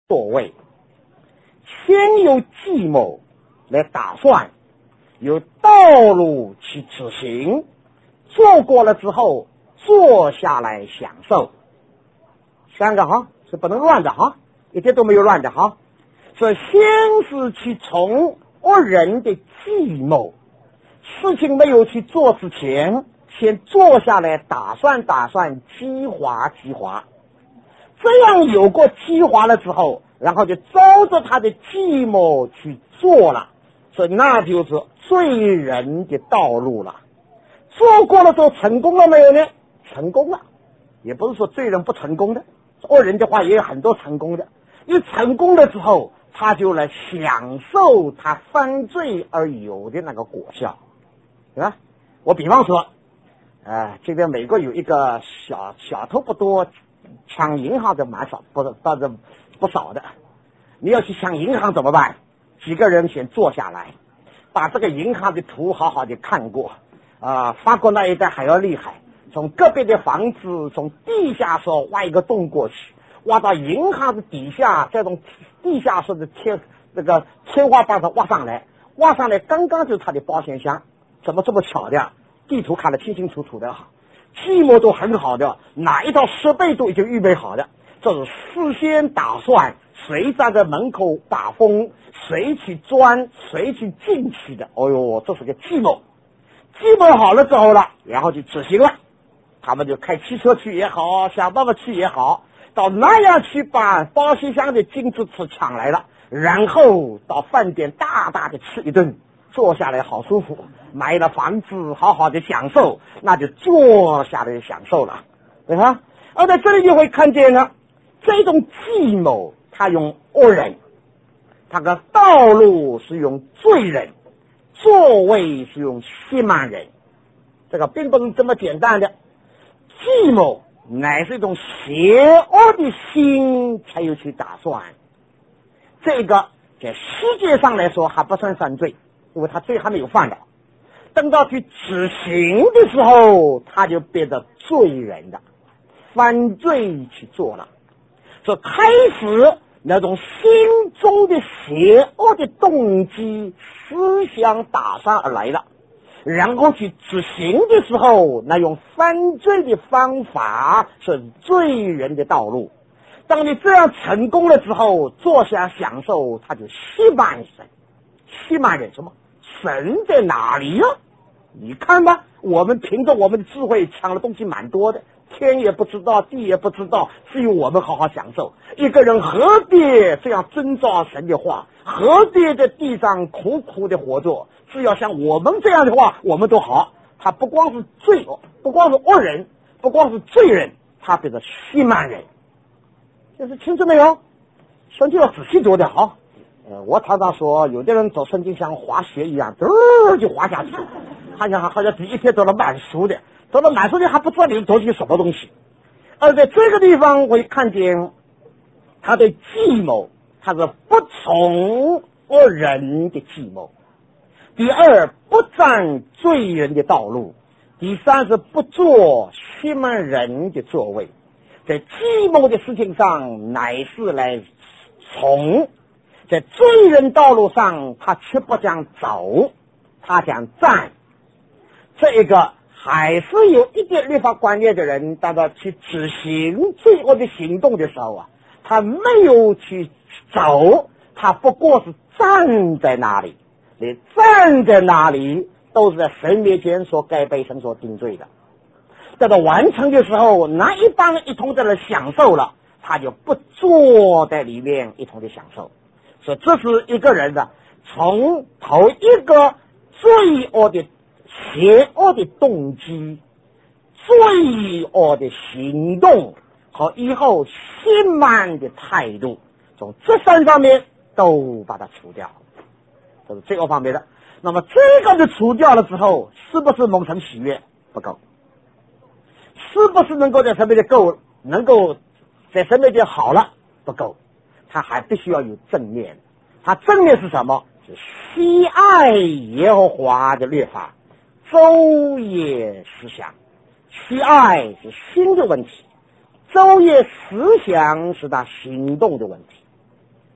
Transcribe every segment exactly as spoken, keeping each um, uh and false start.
作为，先有计谋来打算，有道路去执行，做过了之后坐下来享受。三个哈是不能乱的哈，一点都没有乱的哈。所以先是去从恶人的计谋，事情没有去做之前，先坐下来打算打算，计划计划，这样有过计划了之后，然后就照着他的计谋去做了，所以那就是罪人的道路了。做过了之后成功了没有呢？成功了，也不是说罪人不成功的，恶人的话也有很多成功的。因为成功了之后，他就来享受他犯罪而有的那个果效，对吧？我比方说，呃，这边美国有一个小小偷不多，抢银行的蛮少，不是倒是不少的。你要去抢银行怎么办？几个人先坐下来，把这个银行的图好好的看过啊、呃。法国那一带还要厉害，从隔壁的房子从地下室挖一个洞过去，挖到银行的底下，再从地下室的天那个天花板上挖上来，挖上来刚刚就是他的保险箱。怎么这么巧的？地图看得清清楚楚的，计谋都很好的，哪一套设备都已经预备好的，这是事先打算，谁站在门口打风，谁去钻，谁去进去的。哦呦，这是个计谋。计谋好了之后了，然后就执行了。他们就开汽车去也好，想办法去也好，到那样去把保险箱的金子吃抢来了，然后到饭店大大的吃一顿，坐下来好舒服，买了房子好好的享受，那就坐下来享受了，对吧？而在这里就会看见呢，这种计谋他用恶人，他的道路是用罪人，座位是用欺瞒人，这个并不是这么简单的。计谋乃是一种邪恶的心才有去打算，这个在世界上来说还不算犯罪，因为他罪还没有犯了。等到去执行的时候，他就变得罪人的，犯罪去做了。所以开始那种心中的邪恶的动机思想打算而来了，然后去执行的时候，那用犯罪的方法是罪人的道路。当你这样成功了之后，坐下享受，他就欺瞒神。欺瞒人什么？神在哪里呀、啊？你看吧，我们凭着我们的智慧抢了东西蛮多的，天也不知道，地也不知道，只有我们好好享受。一个人何必这样遵照神的话？何必在地上苦苦的活着？只要像我们这样的话，我们都好。他不光是罪恶，不光是恶人，不光是罪人，他变成欺瞒人。这是清楚没有？圣经要仔细读的好。呃，我常常说，有的人走圣经像滑雪一样，嘚就滑下去，好像好像第一天走了满熟的，走了满熟的还不知道里头是什么东西。而在这个地方，我看见他的计谋，他是不从恶人的计谋；第二，不占罪人的道路；第三是不做欺瞒人的作为。在计谋的事情上，乃是来从。在罪人道路上，他却不想走，他想站。这个还是有一点律法观念的人，当他去执行罪恶的行动的时候啊，他没有去走，他不过是站在那里。你站在那里，都是在神面前所该被神所定罪的。等到完成的时候，那一帮人一同在那享受了，他就不坐在里面一同的享受。所以这是一个人的从头一个罪恶的邪恶的动机、罪恶的行动和以后欺瞒的态度，从这三方面都把它除掉，这是这个方面的。那么这个的除掉了之后，是不是蒙神喜悦？不够。是不是能够在神面前够，能够在神面前好了？不够。他还必须要有正面，他正面是什么？是喜爱耶和华的律法，昼夜思想。喜爱是心的问题，昼夜思想是他行动的问题。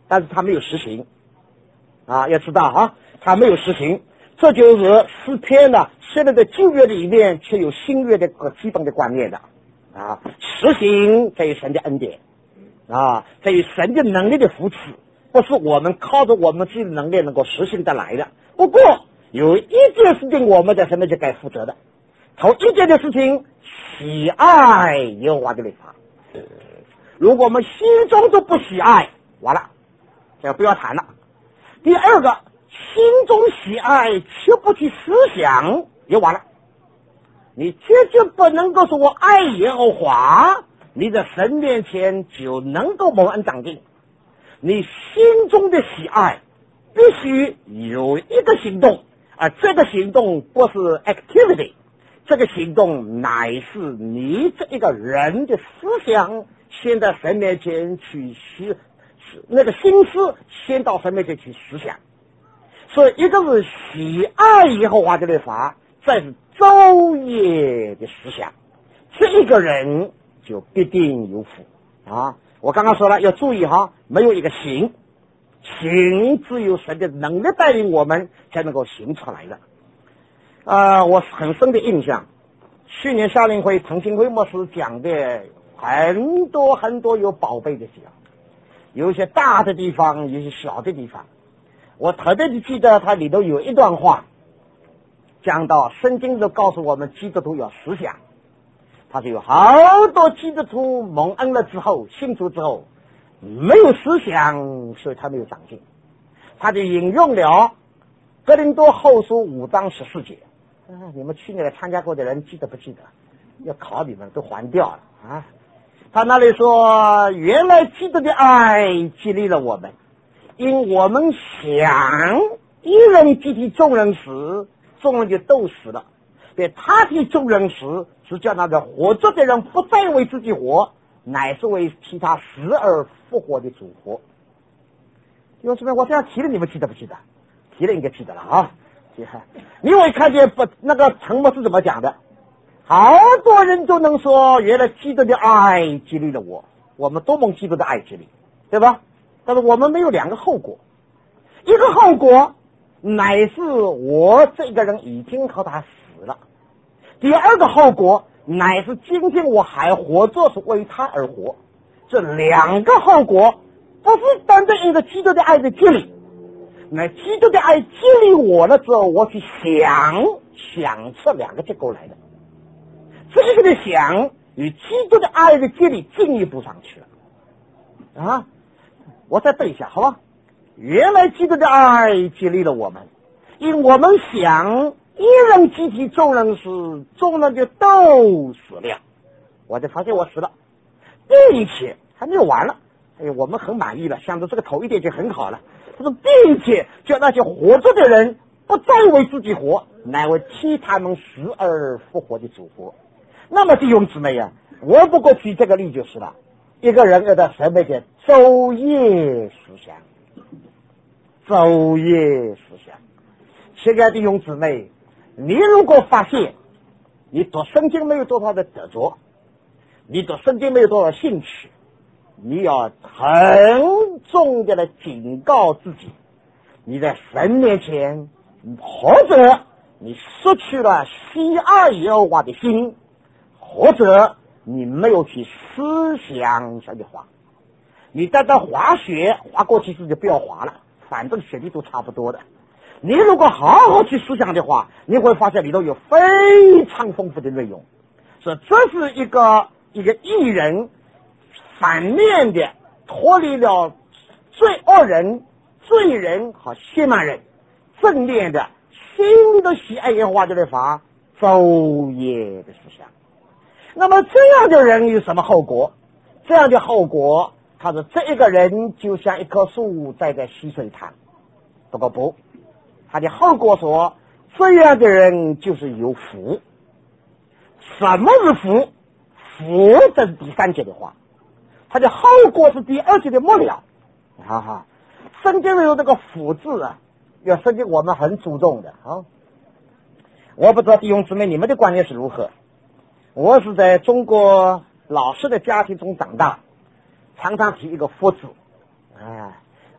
但是他没有实行啊，要知道啊，他没有实行，这就是诗篇呢，现在在旧约里面却有新约的个基本的观念的啊，实行在于神的恩典啊，在于神的能力的扶持，不是我们靠着我们自己的能力能够实行得来的。不过有一件事情我们在神面前该负责的，头一件的事情，喜爱耶和华的律法。如果我们心中都不喜爱，完了，这不要谈了。第二个，心中喜爱却不去思想，也完了。你绝对不能够说我爱耶和华，你在神面前就能够蒙恩长进。你心中的喜爱必须有一个行动，而这个行动不是 activity， 这个行动乃是你这一个人的思想先在神面前去思，那个心思先到神面前去思想。所以一个是喜爱耶和华的律法，再是昼夜的思想，这一个人就必定有福啊！我刚刚说了，要注意哈，没有一个行，行只有神的能力带领我们才能够行出来的。呃，我很深的印象，去年夏令会陈新辉牧师讲的很多很多有宝贝的地方，有一些大的地方，有一些小的地方。我特别的记得他里头有一段话，讲到圣经都告诉我们基督徒要思想，他就有好多基督徒蒙恩了之后，信主之后没有思想，所以他没有长进。他就引用了哥林多后书五章十四节，啊，你们去年来参加过的人记得不记得？要考你们都还掉了啊！他那里说，原来基督的爱激励了我们，因我们想一人既替众人死，众人就都死了。对，他替众人死，是叫那个活着的人不再为自己活，乃是为替他死而复活的主活。弟兄姊妹，我这样提了，你们记得不记得？提了应该记得了啊！你会看见不？那个陈牧是怎么讲的？好多人都能说，原来基督的爱激励了我，我们都蒙基督的爱激励，对吧？但是我们没有两个后果，一个后果乃是我这个人已经和他死了，第二个后果乃是今天我还活着是为他而活。这两个后果不是单单一个基督的爱的激励，那基督的爱激励我了之后，我去想想出两个结构来的，这个的想与基督的爱的激励进一步上去了啊！我再背一下好吧？原来基督的爱激励了我们，因我们想一人集体众人死，众人就都死了。我就发现我死了，并且还没有完了。哎呀，我们很满意了，想着这个头一点就很好了。他说，并且叫那些活着的人不再为自己活，乃为替他们死而复活的主活。那么弟兄姊妹呀，我不过举这个例就是了。一个人要在神面前昼夜思想，昼夜思想。亲爱的弟兄姊妹，你如果发现你读圣经没有多少的得着，你读圣经没有多少兴趣，你要很重的来警告自己，你在神面前，或者你失去了喜爱耶和华的心，或者你没有去思想神的话。你单单滑雪滑过去自己不要滑了，反正雪地都差不多的。你如果好好去思想的话，你会发现里头有非常丰富的内容。所以这是一个一个艺人反面的脱离了罪恶人、罪人和亵慢人，正面的心里的喜爱耶和华的律法，昼夜的思想。那么这样的人有什么后果？这样的后果，他说这一个人就像一棵树栽在溪水塘。不过不，他的后果说，这样的人就是有福。什么是福？福这是第三节的话，他的后果是第二节的末了。哈哈，圣经里有这个福字啊，要圣经我们很注重的啊。我不知道弟兄姊妹你们的观念是如何。我是在中国老式的家庭中长大，常常提一个福字啊。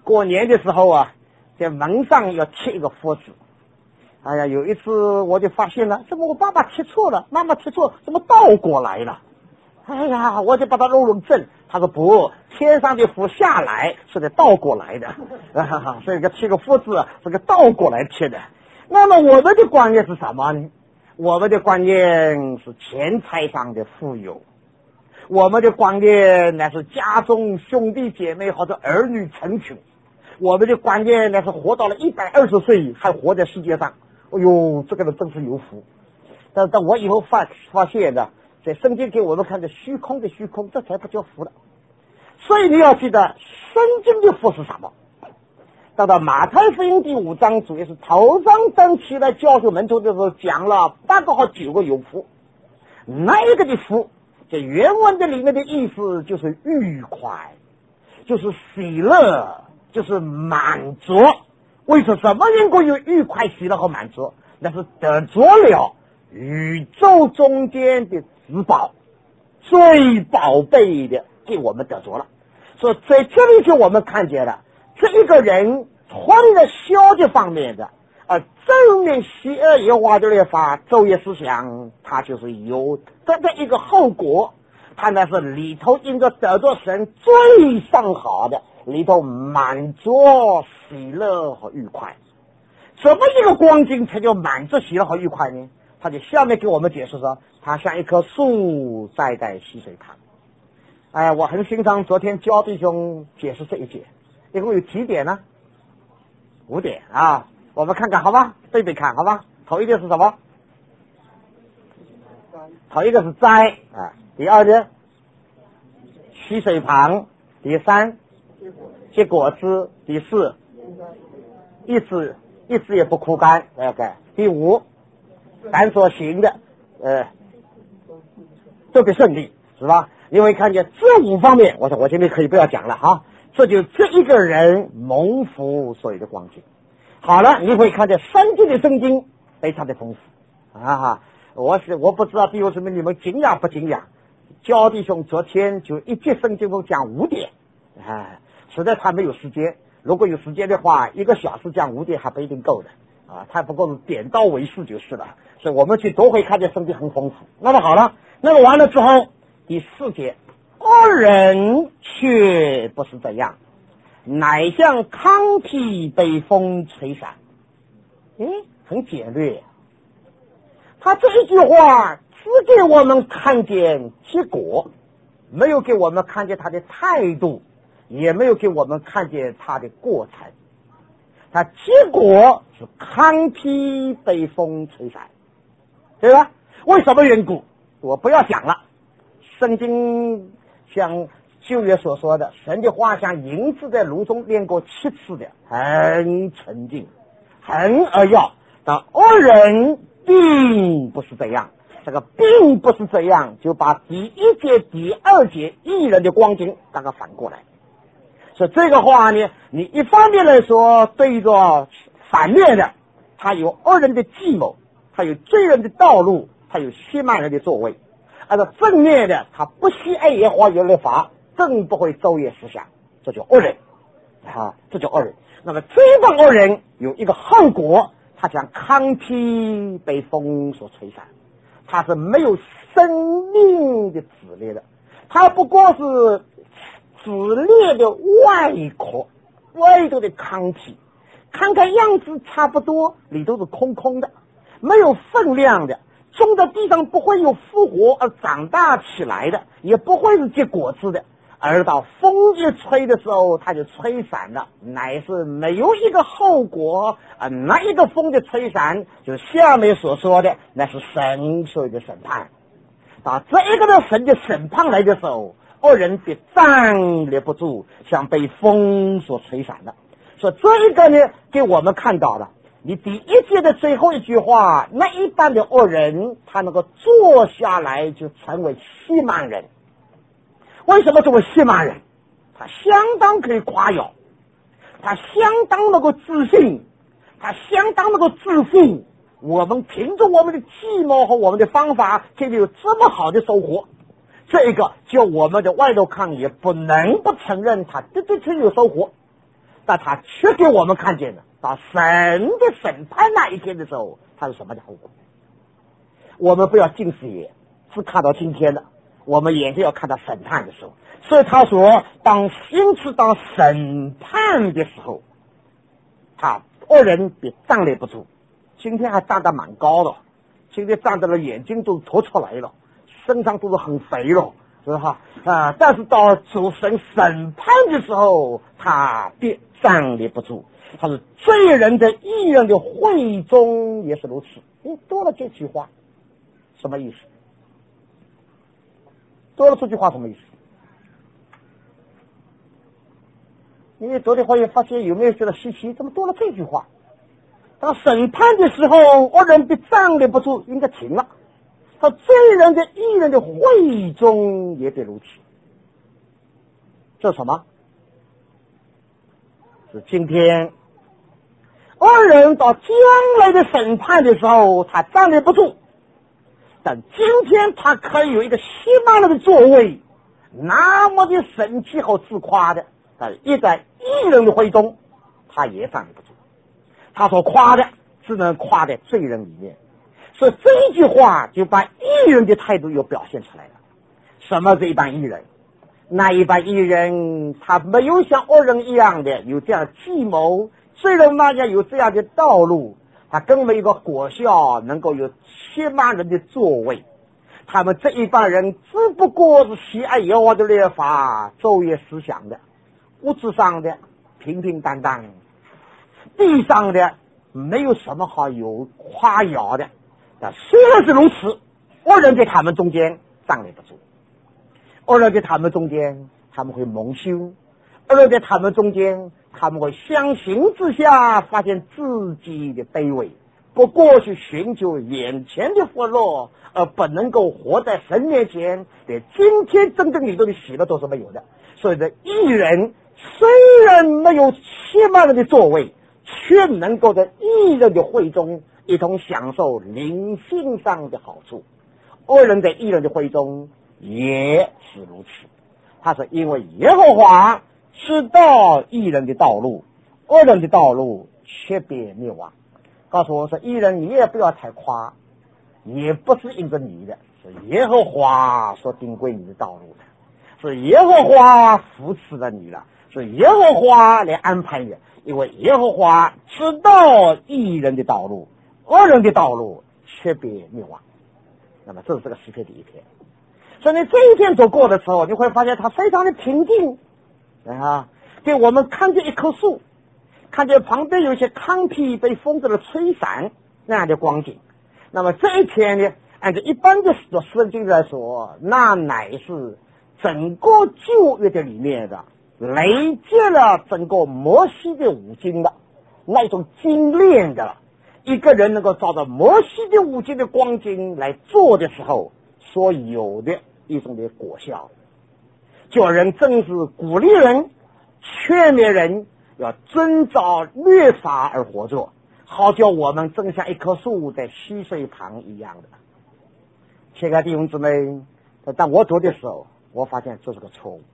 过年的时候啊，在门上要贴一个福字。哎呀，有一次我就发现了，怎么我爸爸贴错了，妈妈贴错，怎么倒过来了？哎呀，我就把它弄弄正。他说不，天上的福下来是得倒过来的，啊，这个贴个福字是个倒过来贴的。那么我们的观念是什么呢？我们的观念是钱财上的富有，我们的观念呢是家中兄弟姐妹或者儿女成群，我们的观念呢是活到了一百二十岁还活在世界上。哎呦，这个人真是有福。但但我以后发发现的，在圣经给我们看的虚空的虚空，这才不叫福了。所以你要记得，圣经的福是什么？到到马太福音第五章，主要是头上站起来教训门徒的时候，讲了八个和九个有福。那一个的福，这原文的里面的意思就是愉快，就是喜乐，就是满足。为什么能够有愉快、喜乐和满足？那是得着了宇宙中间的至宝，最宝贝的给我们得着了。所以在这里就我们看见了，这一个人穿了消极方面的，而正面邪恶耶和华的律法昼夜思想，他就是有这个一个后果。他那是里头应该得着神最上好的，里头满足、喜乐和愉快。什么一个光景才叫满足、喜乐和愉快呢？他就下面给我们解释说，他像一棵树栽在溪水旁。哎，我很欣赏昨天焦弟兄解释这一节，一共有几点呢？五点啊，我们看看好吧，对对看好吧。头一个是什么？头一个是栽啊，第二呢，溪水旁，第三结果子，第四一直一直也不枯干，大概第五凡所行的呃都得顺利，是吧？你会看见这五方面，我说我今天可以不要讲了哈，这就这一个人蒙福所有的光景。好了，你会看见圣经的圣经非常的丰富啊！我是我不知道弟兄姊妹你们惊讶不惊讶？焦弟兄昨天就一节圣经中讲五点，啊，实在他没有时间。如果有时间的话，一个小时讲五点还不一定够的啊，他不够点到为止就是了。所以我们去都会看见圣经很丰富。那么好了，那么完了之后，第四节，二人却不是这样，乃像糠秕被风吹散。诶，很简略。他这一句话只给我们看见结果，没有给我们看见他的态度，也没有给我们看见他的过程。他结果是糠秕被风吹散，对吧？为什么缘故？我不要讲了。圣经像旧约所说的，神的话像银子在炉中炼过七次的，很纯净，很而要。但二人并不是这样，这个并不是这样，就把第一节、第二节异人的光景大概反过来。所以这个话呢，你一方面来说对着反面的，他有二人的计谋，他有罪人的道路，他有欺瞒人的作为；而且正面的，他不惜爱耶和华律法，更不会昼夜思想，这叫二人啊，这叫二人。那么这帮二人有一个后果，他像糠秕被风所吹散，他是没有生命的籽裂的，他不过是籽裂的外壳，外头的糠秕，看看样子差不多，里头是空空的，没有分量的，种在地上不会有复活而长大起来的，也不会是结果子的，而到风一吹的时候它就吹散了，乃是没有一个后果啊！那一个风的吹散，就下面所说的，那是神所有的审判。啊，这一个的神的审判来的时候，二人别站立不住，像被风所吹散的。所以这一个呢，给我们看到了，你第一节的最后一句话，那一般的二人，他能够坐下来就成为欺瞒人。为什么这么欺瞒人？他相当可以夸耀，他相当能够自信，他相当能够自负。我们凭着我们的计谋和我们的方法，这里有这么好的收获。这个就我们的外头看也不能不承认他的的确有收获。 但他却给我们看见了，到神的审判那一天的时候，他是什么的后果。我们不要近视眼，只看到今天的，我们眼睛要看到审判的时候。所以他说，当因此当审判的时候，他恶人别站立不住。今天还站得蛮高的，今天站得了眼睛都凸出来了，身上都是很肥了，是吧？啊！但是到主神审判的时候，他别站立不住。他是罪人的义人的会中也是如此。你多了这句话，什么意思？多了这句话什么意思？你昨天会议发现有没有觉得稀奇？怎么多了这句话？当审判的时候，恶人别站立不住，应该停了。他罪人的义人的会中也得如此。这是什么？是今天恶人到将来的审判的时候，他站立不住，但今天他可以有一个喜满了的座位，那么的神奇和自夸的，但一在义人的会中，他也站立不住。他所夸的只能夸在罪人里面，所以这一句话就把义人的态度又表现出来了。什么是一般义人？那一般义人他没有像恶人一样的有这样的计谋，罪人那样有这样的道路，他更没有一个果效能够有千万人的座位。他们这一帮人只不过是喜爱耶和华的律法，昼夜思想的，物质上的平平淡淡，地上的没有什么好有夸耀的。但虽然是如此，恶人在他们中间站立不住，恶人在他们中间他们会蒙羞，恶人在他们中间他们会相形之下发现自己的卑微，不过去寻求眼前的福乐，而不能够活在神面前，连今天真正里头的喜乐都是没有的。所以这义人虽然没有千万人的座位，却能够在义人的会中一同享受灵性上的好处。恶人在义人的会中也是如此。他是因为耶和华知道义人的道路，恶人的道路却别灭亡。告诉我说，义人你也不要太夸，也不是因着你的，是耶和华所定规你的道路的，是耶和华扶持了你了，是耶和华来安排你，因为耶和华知道义人的道路，恶人的道路却别灭亡。那么这是这个诗篇第一篇。所以你这一天走过的时候，你会发现它非常的平静啊！对，我们看见一棵树，看见旁边有一些糠皮被风子的吹散那样的光景。那么这一天呢，按照一般的圣经来说，那乃是整个旧约的里面的累积了整个摩西的五经的那种精炼的，一个人能够照着摩西的五经的光景来做的时候所有的一种的果效，叫人正是鼓励人劝勉人要遵照律法而活着，好叫我们正像一棵树在溪水旁一样的。亲爱的弟兄姊妹，当我读的时候，我发现这是个错误。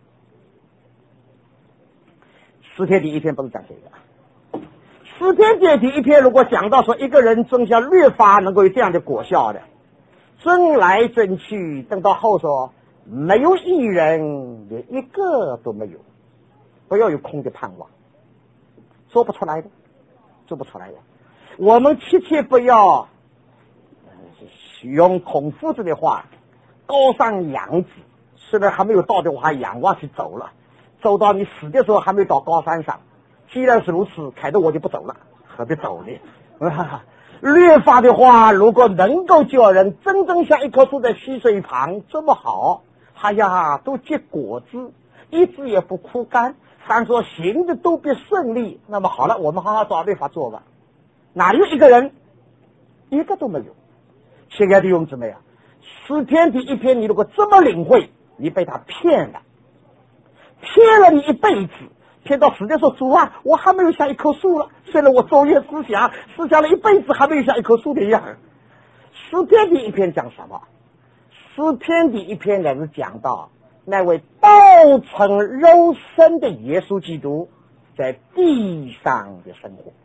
诗篇第一篇不是讲这个，诗篇第一篇如果讲到说一个人遵循律法能够有这样的果效的，争来争去，等到后说没有一人，连一个都没有，不要有空的盼望，说不出来的，做不出来的。我们切切不要用孔夫子的话，高山仰止，虽然还没有到的话，仰望去走了，走到你死的时候还没到高山上。既然是如此，凯德我就不走了，何必走呢？律法的话，如果能够叫人真正像一棵树在溪水旁这么好，哎呀，都结果子，一直也不枯干，凡所行的都必顺利。那么好了，我们好好找律法做吧。哪有一个人一个都没有？亲爱的弟兄姊妹啊，诗篇第一篇你如果这么领会，你被他骗了，骗了你一辈子，骗到死的时候，主啊，我还没有像一棵树了，虽然我昼夜思想思想了一辈子，还没有像一棵树的样。诗篇第一篇讲什么？诗篇第一篇乃是讲到那位道成肉身的耶稣基督， 在地上的生活。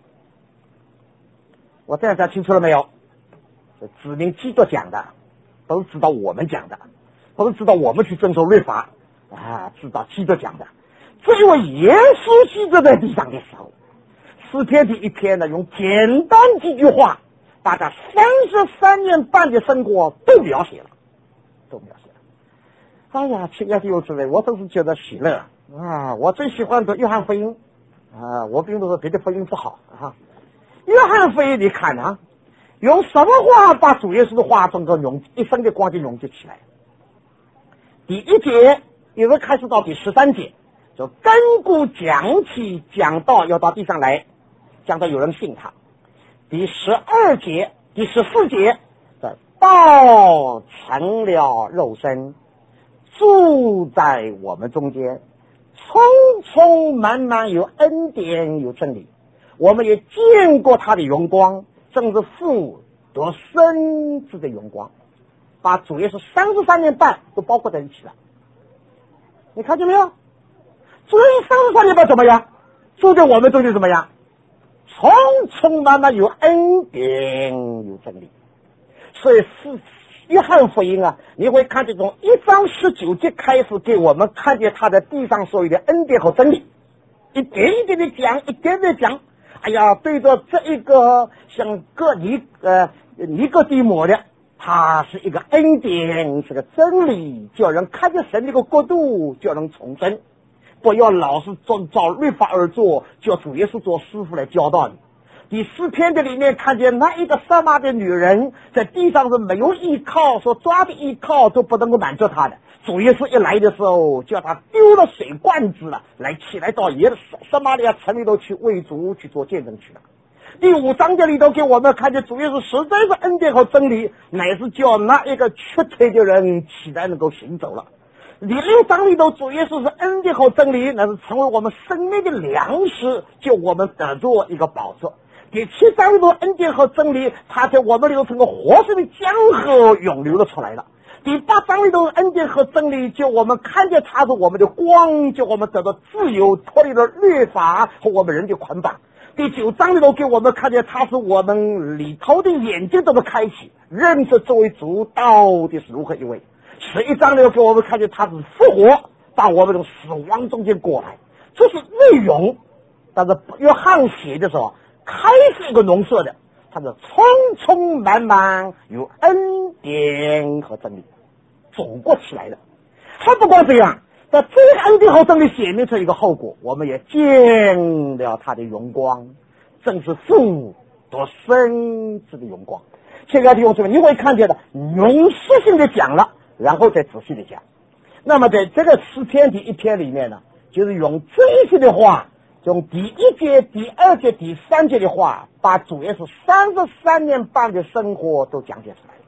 我这样讲清楚了没有？这指明基督讲的，都是知道我们讲的，都是知道我们去遵守律法啊，知道基督讲的。这因为耶稣基督在地上的时候，诗篇第一篇呢，用简单几句话，把他三十三年半的生活都描写了，都描写了。哎呀，亲爱的弟兄姊妹，我真是觉得喜乐啊！我最喜欢的约翰福音啊，我并不是别的福音不好啊。约翰福音你看啊，用什么话把主耶稣的话整个融一生的光景融集起来？第一节一直开始到第十三节，就根古讲起，讲到要到地上来，讲到有人信他。第十二节、第十四节的道成了肉身，住在我们中间，充充满满有恩典有真理，我们也见过他的荣光，正是父得生子的荣光，把主耶稣三十三年半都包括在一起了。你看见没有？主耶稣三十三年半怎么样？住在我们中间怎么样？充充满满有恩典有真理。所以是约翰福音啊，你会看见从一章十九节开始给我们看见他在地上所有的恩典和真理，一点一点的讲，一点点讲。哎呀，对着这一个像哥尼呃尼哥底母的，他是一个恩典，是个真理，叫人看见神这个国度，叫人重生。不要老是照照律法而做，叫主耶稣做师傅来教导你。第四篇的里面看见那一个撒玛的女人在地上是没有依靠，所抓的依靠都不能够满足她的。主耶稣一来的时候，叫他丢了水罐子了，来起来到耶撒玛利亚城里头去为主去做见证去了。第五章这里头给我们看见主耶稣实在是恩典和真理，乃是叫那一个瘸腿的人起来能够行走了。第六章里头主耶稣是恩典和真理，乃是成为我们生命的粮食，叫我们得着一个宝座。第七章里头恩典和真理，它在我们里头成个活水的江河涌流了出来了。第八章里头恩典和真理，叫我们看见它是我们的光，叫我们得到自由，脱离了律法和我们人的捆绑。第九章里头给我们看见它是我们里头的眼睛都能开启，认识这位主到底是如何一位。十一章里头给我们看见它是复活，把我们从死亡中间过来，这是内容。但是约翰写的时候开始一个浓缩的，它是充充满满有恩典和真理总过起来的。还不光这样，在这个恩典和真理显明出一个后果，我们也见了他的荣光，正是父得生子的荣光。现在的用这个你会看见的浓缩性的讲了，然后再仔细的讲。那么在这个诗篇第一篇里面呢，就是用这些的话，用第一节、第二节、第三节的话，把主耶稣三十三年半的生活都讲解出来了。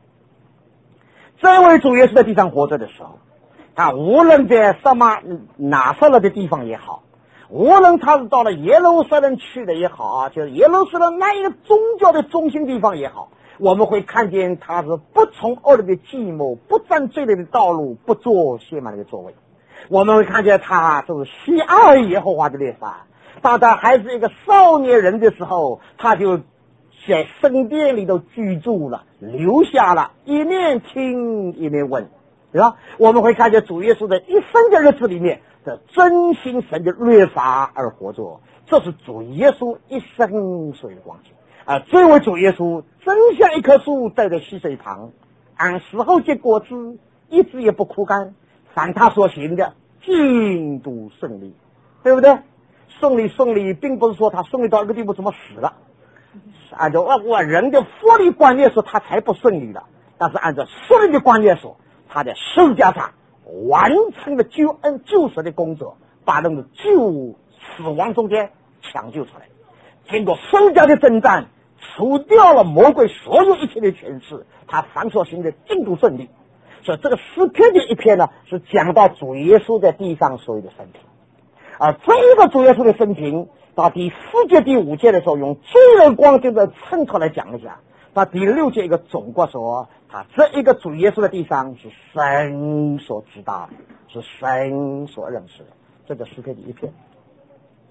这位主耶稣在地上活着的时候，他无论在撒玛拿撒勒的地方也好，无论他是到了耶路撒冷去的也好啊，就是耶路撒冷那一个宗教的中心地方也好，我们会看见他是不从恶人的计谋，不占罪人的道路，不做亵慢人的座位。我们会看见他就是喜爱耶和华的律法。当他还是一个少年人的时候，他就在圣殿里头居住了，留下了一面听一面问，对吧？我们会看见主耶稣的一生的日子里面的遵行神的律法而活着，这是主耶稣一生所有的光景。啊，这位主耶稣真像一棵树栽在溪水旁，按时候结果子，一直也不枯干，凡他所行的尽都顺利，对不对？顺利顺利并不是说他顺利到一个地步怎么死了，按照我人的佛理观念说他才不顺利了，但是按照圣灵的观念说，他在十字架上完成了救恩救赎的工作，把人的救死亡中间抢救出来，经过十字架的征战，除掉了魔鬼所有一切的权势，他凡所行的尽都顺利。所以这个诗篇的一篇呢，是讲到主耶稣在地上所有的生平。而这一个主耶稣的生平到第四节第五节的时候，用最人光景的衬托来讲一下。到第六节一个总括说，他这一个主耶稣的地上是神所知道的，是神所认识的。这个诗篇的一篇。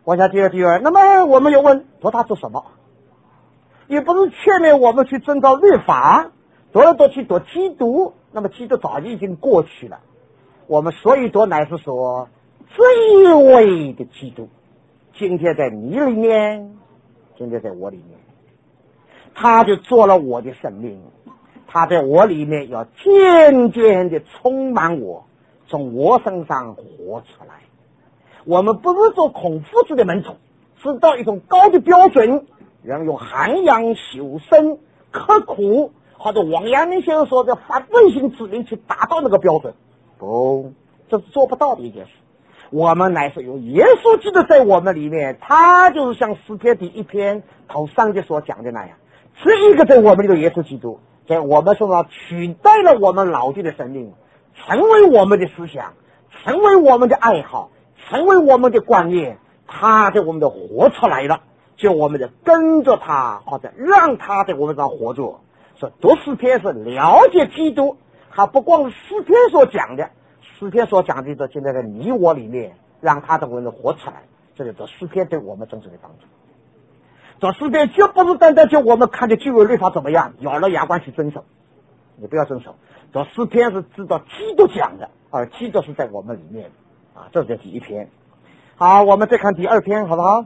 往下第二第二，那么我们又问夺他做什么？也不是劝勉我们去遵照律法，夺了夺去夺基督，那么基督早就已经过去了。我们所以夺乃是说这一位的基督，今天在你里面，今天在我里面，他就做了我的生命，他在我里面要渐渐的充满我，从我身上活出来。我们不是做孔夫子的门徒，是到一种高的标准，人用涵养修身刻苦，或者王阳明先生说的发内心之灵去达到那个标准，不，这是做不到的一件事。我们乃是有耶稣基督在我们里面，他就是像诗篇第一篇头上节所讲的那样，这一个在我们里的耶稣基督在我们身上取代了我们老弟的生命，成为我们的思想，成为我们的爱好，成为我们的观念，他在我们的活出来了，就我们的跟着他，或者让他在我们上活着。所以读诗篇是了解基督，他不光是诗篇所讲的，诗篇所讲的现在在你我里面，让他在我们活出来，这就是诗篇对我们真正的帮助。做诗篇就不是单单就我们看着旧约律法怎么样，咬了牙关去遵守，你不要遵守。做诗篇是知道基督讲的，而基督是在我们里面啊，这是第一篇。好，我们再看第二篇，好不好？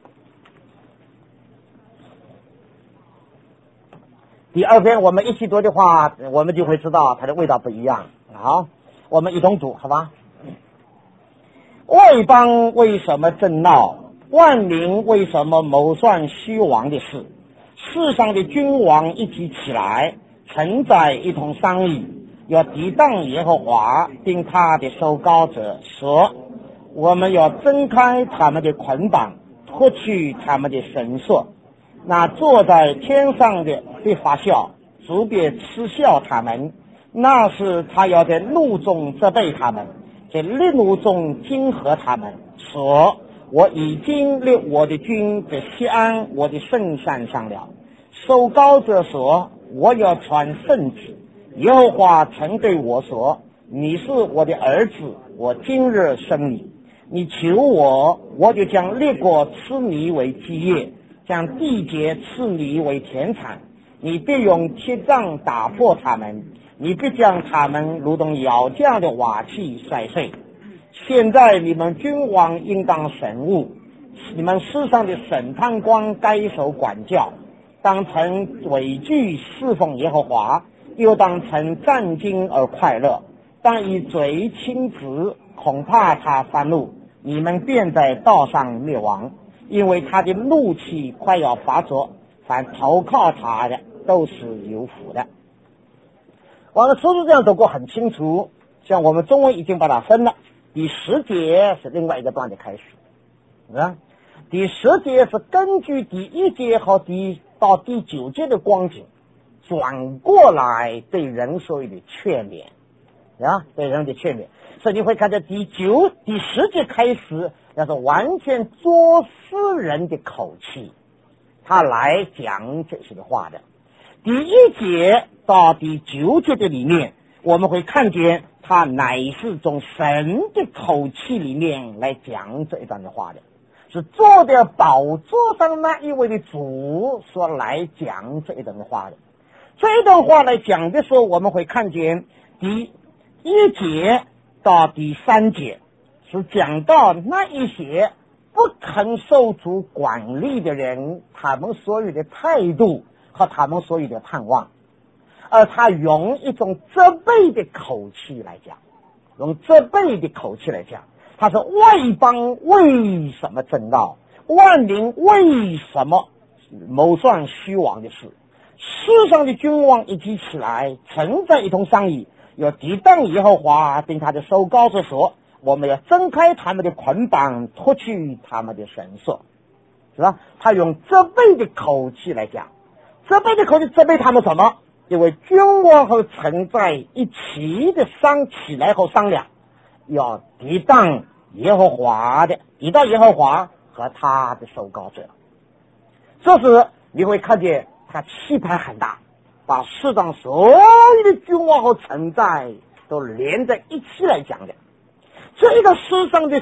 第二篇我们一起读的话，我们就会知道它的味道不一样。好，我们一同读，好吧？外邦为什么争闹？万民为什么谋算虚妄的事？世上的君王一起起来，臣宰一同商议，要抵挡耶和华，并他的受膏者说：我们要挣开他们的捆绑，脱去他们的绳索。那坐在天上的会发笑，主别嗤笑他们。那是他要在怒中责备他们，在烈怒中惊吓他们，说：我已经立我的君在西安我的圣山上了。受膏者说：我要传圣旨。耶和华曾对我说：你是我的儿子，我今日生你。你求我，我就将列国赐你为基业，将地界赐你为田产。你必用铁杖打破他们，你必将他们如同窑匠的瓦器摔碎。现在你们君王应当审悟，你们世上的审判官该受管教，当曾畏惧侍奉耶和华，又当曾战惊而快乐。当以嘴轻直，恐怕他发怒，你们便在道上灭亡，因为他的怒气快要发作，凡投靠他的都是有福的。我的书是这样读过很清楚，像我们中文已经把它分了。第十节是另外一个段的开始，是吧？第十节是根据第一节和第到第九节的光景转过来对人所有的劝勉啊，对人的劝勉。所以你会看到第九、第十节开始，那是完全作诗人的口气，他来讲这些的话的。第一节到第九节的里面，我们会看见他乃是从神的口气里面来讲这一段的话的，是坐在宝座上那一位的主所来讲这一段的话的。这一段话来讲的时候，我们会看见第一节到第三节是讲到那一些不肯受主管理的人，他们所有的态度和他们所有的盼望，而他用一种责备的口气来讲，用责备的口气来讲，他说外邦为什么争闹，万民为什么谋算虚妄的事？世上的君王一起起来，臣宰一同商议，要抵挡耶和华，并他的受膏者说：我们要挣开他们的捆绑，脱去他们的绳索，是吧？他用责备的口气来讲，责备的口气责备他们什么？因为君王和臣宰一起的商起来后商量，要抵挡耶和华的，抵挡耶和华和他的受膏者。这时你会看见他气派很大，把世上所有的君王和臣宰都连在一起来讲的。这一个世上的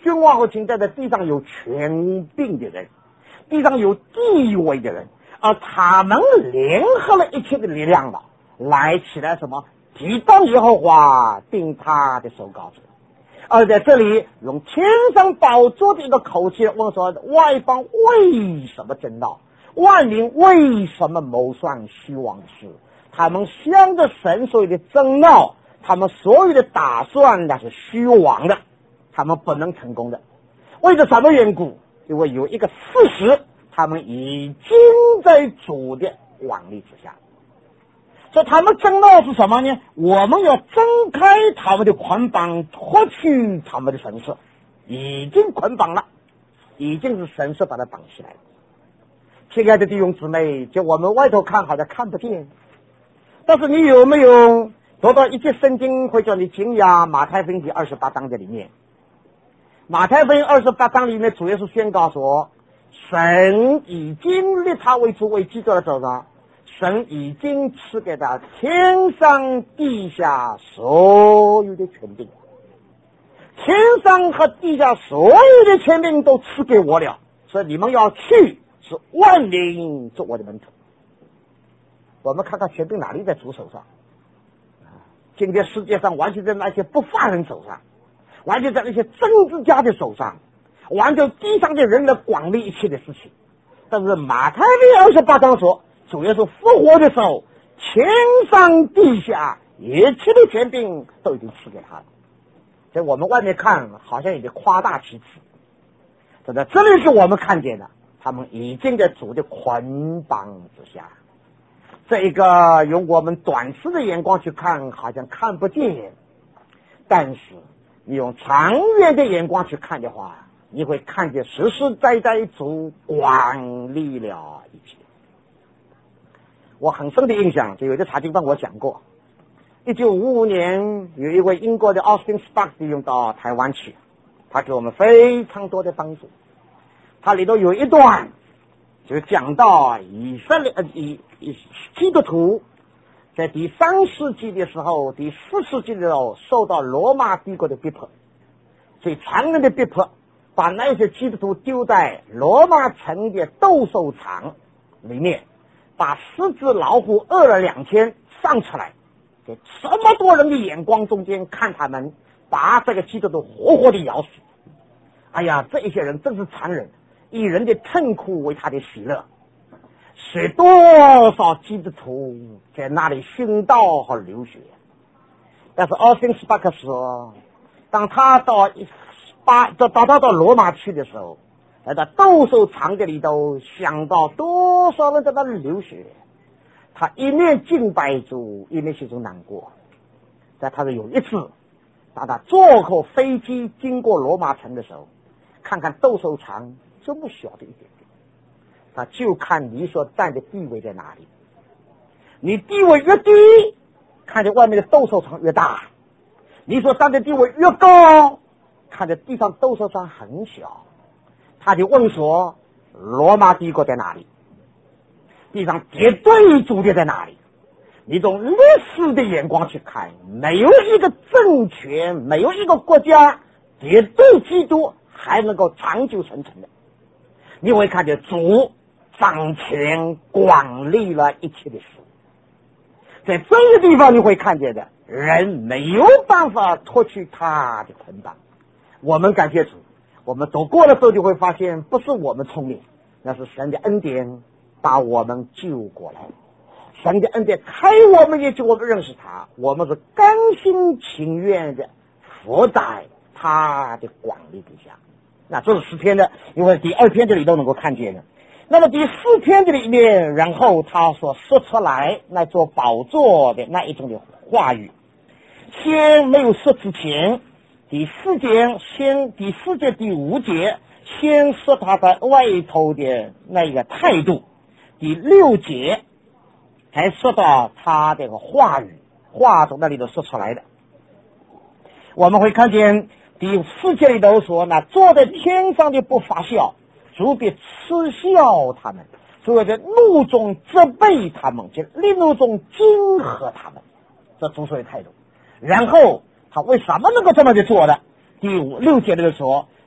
君王和卿在的地上有权柄的人，地上有地位的人，而他们联合了一切的力量了，来起来什么抵挡耶和华定他的受膏者。而在这里用天上宝座的一个口气问说，外邦为什么争闹，万民为什么谋算虚妄的事？他们向着神所有的争闹，他们所有的打算那是虚妄的，他们不能成功的。为着什么缘故？因为有一个事实，他们已经在主的管理之下。所以他们争闹是什么呢？我们要挣开他们的捆绑，脱去他们的绳索。已经捆绑了，已经是绳索把它绑起来了。亲爱的弟兄姊妹，就我们外头看好像看不见，但是你有没有读到一节圣经会叫你惊讶？马太福音第二十八章的里面，马太福音二十八章里面主要是宣告说，神已经立他为主为基督的走上，神已经赐给他天上地下所有的权柄，天上和地下所有的权柄都赐给我了，所以你们要去，是万民做我的门徒。我们看看权柄哪里在主手上？今天世界上完全在那些不法人手上，完全在那些政治家的手上，完全地上的人来管理一切的事情。但是马太福音二十八章说，主要是复活的时候，天上地下一切的权柄都已经赐给他了。在我们外面看好像有点夸大其词，这在这里是我们看见的，他们已经在主的捆绑之下。这一个用我们短视的眼光去看好像看不见，但是你用长远的眼光去看的话，你会看见实实在在主管理了一切。我很深的印象，就有的查经帮我讲过，一九五五年有一位英国的 Austin Sparks 用到台湾去，他给我们非常多的帮助。他里头有一段就讲到以色列呃以以基督徒在第三世纪的时候，第四世纪的时候受到罗马帝国的逼迫，最残忍的逼迫，把那些基督徒丢在罗马城的斗兽场里面，把狮子老虎饿了两天上出来，在这么多人的眼光中间看他们把这个基督徒活活的咬死。哎呀，这一些人真是残忍，以人的痛苦为他的喜乐，使多少基督徒在那里殉道和流血。但是奥辛斯巴克说，当他到巴到到他到罗马去的时候，来到斗兽场的里头，想到多少人在那里流血，他一面敬拜主，一面心中难过。在他的有一次，当他坐过飞机经过罗马城的时候，看看斗兽场这么小的一点点，他就看你所站的地位在哪里。你地位越低，看着外面的斗兽场越大；你所站的地位越高，看着地上斗兽场很小。他就问说，罗马帝国在哪里？地上绝对主的在哪里？你从历史的眼光去看，没有一个政权，没有一个国家绝对基督还能够长久生存的。你会看见主掌权管理了一切的事。在这个地方你会看见的，人没有办法脱去他的捆绑。我们感谢主，我们走过的时候就会发现，不是我们聪明，那是神的恩典把我们救过来。神的恩典开我们，也就我们认识他，我们是甘心情愿的服在他的管理底下。那这是诗篇的，因为第二篇这里都能够看见的。那么第四篇这里面，然后他所说出来那做宝座的那一种的话语，先没有说之前，第四节先第四节第五节先说他在外头的那个态度，第六节才说到他这个话语，话从那里头说出来的。我们会看见第四节里头说，那坐在天上的不发笑，主必嗤笑他们，所以在怒中责备他们，在烈怒中惊吓他们，这主所有态度。然后他为什么能够这么去做的？第五六节里头说，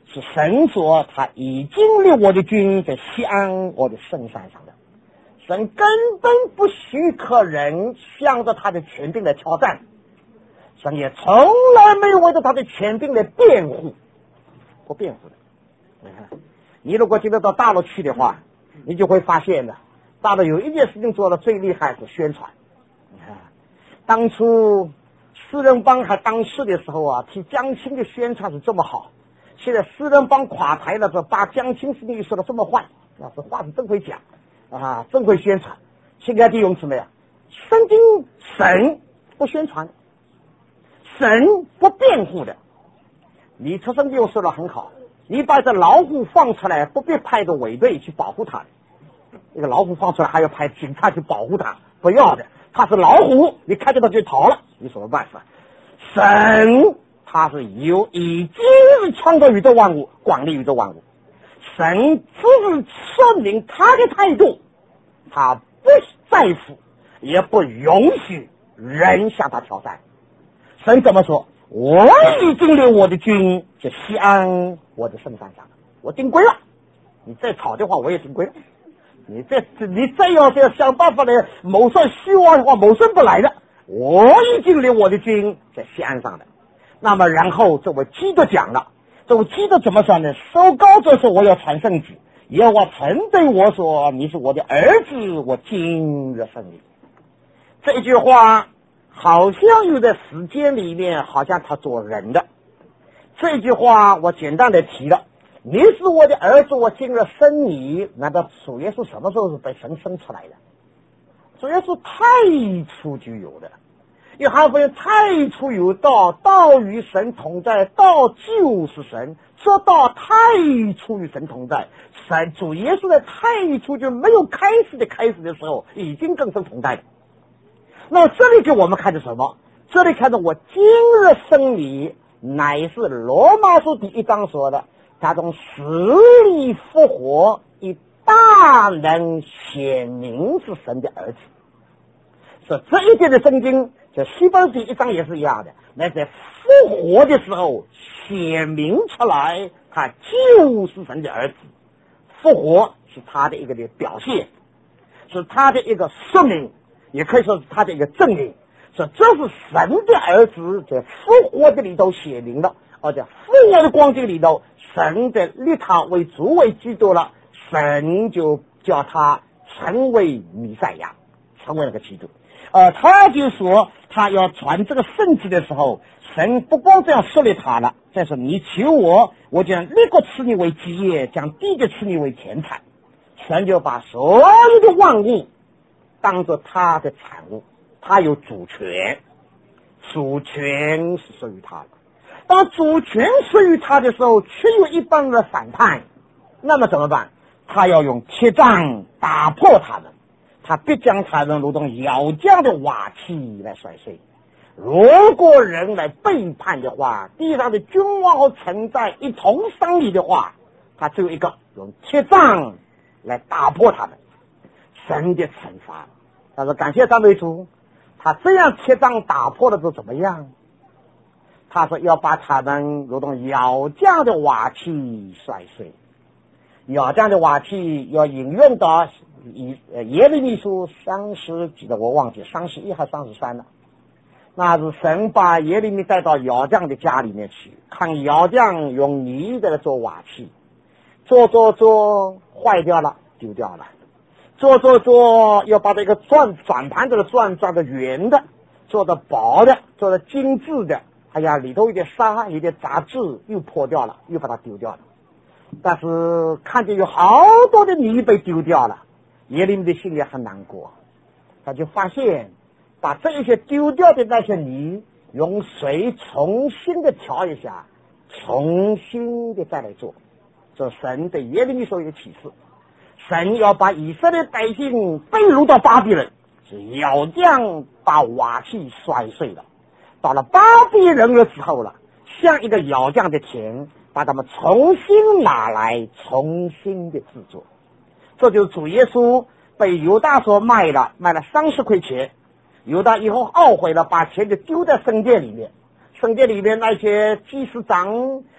是神说他已经立我的军在西安我的圣山上的。神根本不许可人向着他的权柄来挑战，神也从来没有为着他的权柄来辩护，不辩护的。你看，你如果今天到大陆去的话，你就会发现的，大陆有一件事情做的最厉害是宣传。你看，当初四人帮还当事的时候啊，替江青的宣传是这么好，现在四人帮垮台了之后，把江青事情说的这么坏，啊，这话是真会讲啊，真会宣传。现在就用什么呀？圣经神不宣传，神不辩护的。你出生就说的很好，你把这老虎放出来，不必派个卫队去保护它。这个老虎放出来还要派警察去保护它，不要的。它是老虎，你看见它就逃了，有什么办法？神他是有已经是创造宇宙万物，管理宇宙万物。神只是说明他的态度，他不在乎，也不允许人向他挑战。神怎么说？我已经立我的军在西安我的圣山上，我定规了。你再吵的话，我也定规了。你再你再要这样想办法来谋算希望的话，谋算不来的。我已经立我的军在西安上的。那么然后这位基督讲了，这位基督怎么说呢？受膏者说我要传圣旨，耶和华曾对我说你是我的儿子，我今日生你。这句话好像有在时间里面，好像他做人的。这句话我简单的提了，你是我的儿子，我今日生你。难道主耶稣什么时候是被神生出来的？主耶稣太初就有的。约翰福音太初有道，道与神同在，道就是神。这道太初与神同在，神主耶稣在太初就没有开始的开始的时候，已经跟神同在的。那么这里给我们看的什么？这里看到我今日生你，乃是罗马书第一章说的，他从死里复活，以大能显明是神的儿子。所以这一点的圣经，在希伯来第一章也是一样的，那在复活的时候显明出来，他就是神的儿子。复活是他的一个的表现，是他的一个说明，也可以说是他的一个证明。所以这是神的儿子在复活的里头显明了，而在复活的光景里头，神的立他为主为基督了，神就叫他成为弥赛亚，成为那个基督。呃，他就说他要传这个圣旨的时候，神不光这样设立他了，再说你求我，我将立国赐你为基业，将地界赐你为田产。神就把所有的万物当作他的产物，他有主权，主权是属于他的。当主权属于他的时候，却有一帮人的反叛，那么怎么办？他要用铁杖打破他们，他必将他们如同窑匠的瓦器来摔碎。如果人来背叛的话，地上的君王和臣宰一同商议的话，他只有一个，用铁杖来打破他们。神的惩罚，他说感谢赞美主，他这样铁杖打破了之后怎么样？他说要把他们如同窑匠的瓦器摔碎。窑匠的瓦器要引用到耶利米书三十几的，我忘记三十一还三十三了。那是神把耶利米带到窑匠的家里面去，看窑匠用泥在做瓦器，做做做坏掉了，丢掉了。做做做要把这个转转盘子的转转的圆的，做的薄的，做的精致的，哎呀，里头有点沙，有点杂质，又破掉了，又把它丢掉了。但是看见有好多的泥被丢掉了，耶利米的心里很难过，他就发现把这一些丢掉的那些泥用水重新的调一下，重新的再来做。这神对耶利米说有启示，神要把以色列百姓被掳到巴比伦，是窑匠把瓦器摔碎了。到了巴比伦的时候了，像一个窑匠的田，把他们重新拿来，重新的制作。这就是主耶稣被犹大所卖了，卖了三十块钱。犹大以后懊悔了，把钱就丢在圣殿里面。圣殿里面那些祭司长、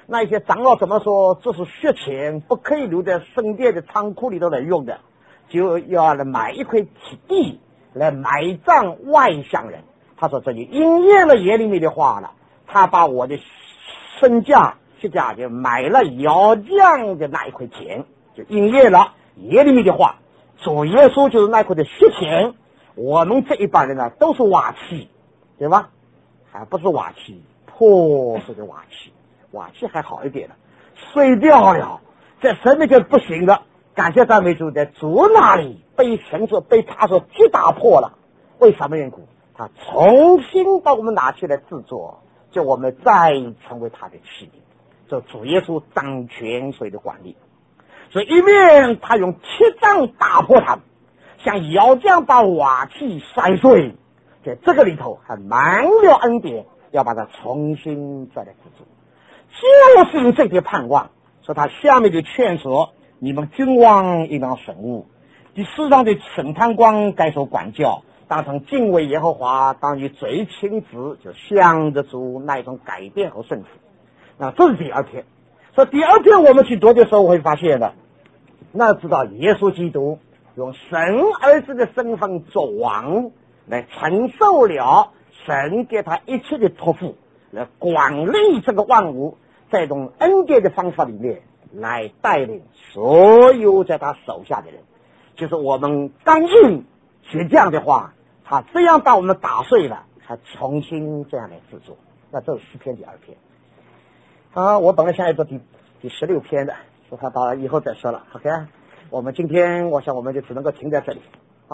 那些长老怎么说？这是血钱，不可以留在圣殿的仓库里头来用的，就要来买一块地来埋葬外乡人。他说这里应验了耶利米的话了，他把我的身价血价就买了窑匠的那一块钱，就应验了耶利米的话。主耶稣就是那块的血钱，我们这一般人呢都是瓦器，对吧？还不是瓦器，破碎的瓦器，瓦器还好一点了，碎掉了，在神面前不行了。感谢赞美主，在主那里被神所被他所击打破了。为什么缘故？他重新把我们拿起来制作，就我们再成为他的器皿。这主耶稣掌权所有的管理，所以一面他用七杖打破他们，像窑匠把瓦器摔碎，在这个里头还满了恩典，要把它重新再来制作，就是有这些盼望。所以他下面就劝说你们君王应当审悟，第四章的审判官该受管教，当成敬畏耶和华，当以嘴亲子，就向着主那一种改变和顺服。那这是第二天。所以第二天我们去读的时候会发现的，那知道耶稣基督用神儿子的身份做王，来承受了神给他一切的托付，来管理这个万物，在这种恩典的方法里面来带领所有在他手下的人。就是我们刚硬学这样的话，他这样把我们打碎了，他重新这样来制作。那这是诗篇第二篇啊，我本来想要做第第十六篇的，说他到以后再说了。OK， 我们今天我想我们就只能够停在这里，好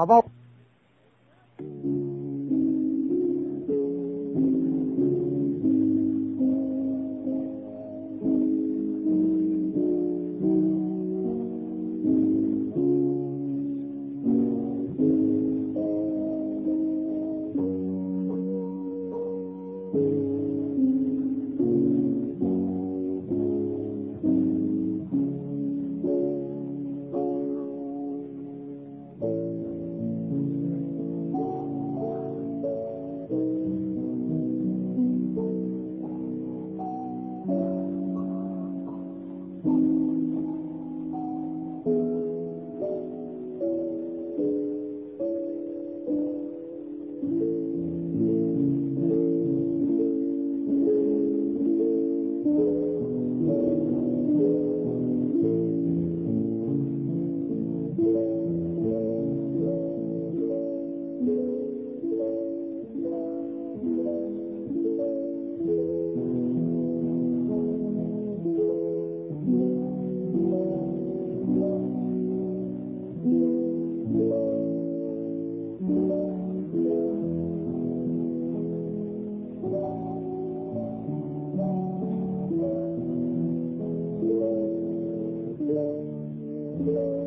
吧？Thank you.